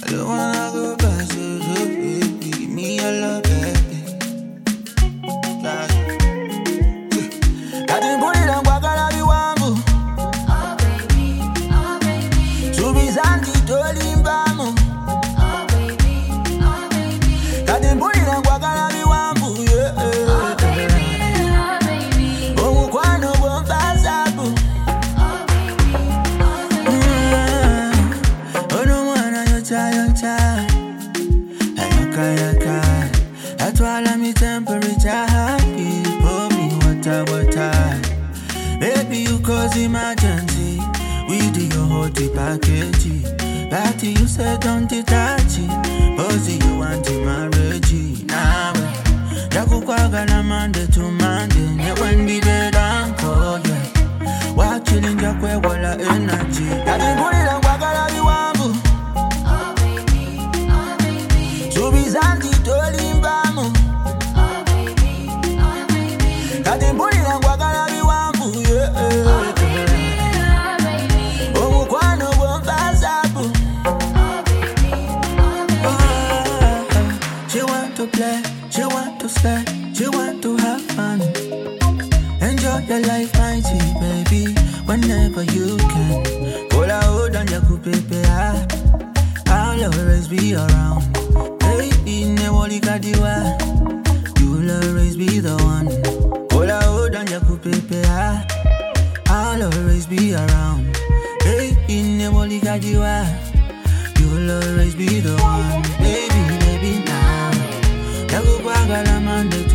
don't wanna go back to the baby. Give me your love, baby. Kati mpuli na kwakala viwangu. Oh baby, Subizanti toli mbamu. oh baby, Kati mpuli na kwakala viwangu, yeah. oh baby, Omu kwano bomba sabu. oh baby, Ono mwana yota. Ayaka. Atwala mi temperature happy. Pour me water. Baby, you cause emergency. We do your whole package. Party, you said don't touch it. Bossy, you want to marriage. Nah, Yakukwagala Monday to Monday. Ne when be dead uncle, yeah. Watch chillin' jakwe wala energy. Yatimpulira kwagala viwangu. oh baby, Subizanti toli mbamu. oh baby, Yatimpulira kwagala viwangu, yeah. oh baby, Omu kwano bomba sabu. oh baby. She want to play, she want to stay, she want to have fun. Enjoy your life, my G, baby, whenever you can. Kola hold on, Yakupepe, I'll always be around. Baby, ne woli kadiwa, you'll always be the one. Kola hold on, Yakupepe, I'll always be around. Baby, ne woli kadiwa, you'll always be the one. Baby, now. Yakukwagala Monday